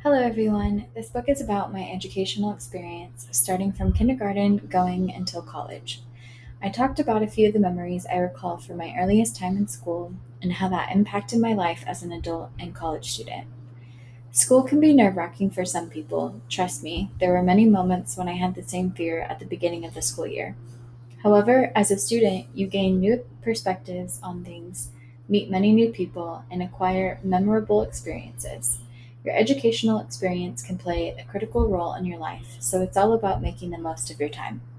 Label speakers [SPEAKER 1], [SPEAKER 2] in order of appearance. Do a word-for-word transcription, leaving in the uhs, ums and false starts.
[SPEAKER 1] Hello, everyone. This book is about my educational experience starting from kindergarten going until college. I talked about a few of the memories I recall from my earliest time in school and how that impacted my life as an adult and college student. School can be nerve wracking for some people. Trust me, there were many moments when I had the same fear at the beginning of the school year. However, as a student, you gain new perspectives on things, meet many new people, and acquire memorable experiences. Your educational experience can play a critical role in your life, so it's all about making the most of your time.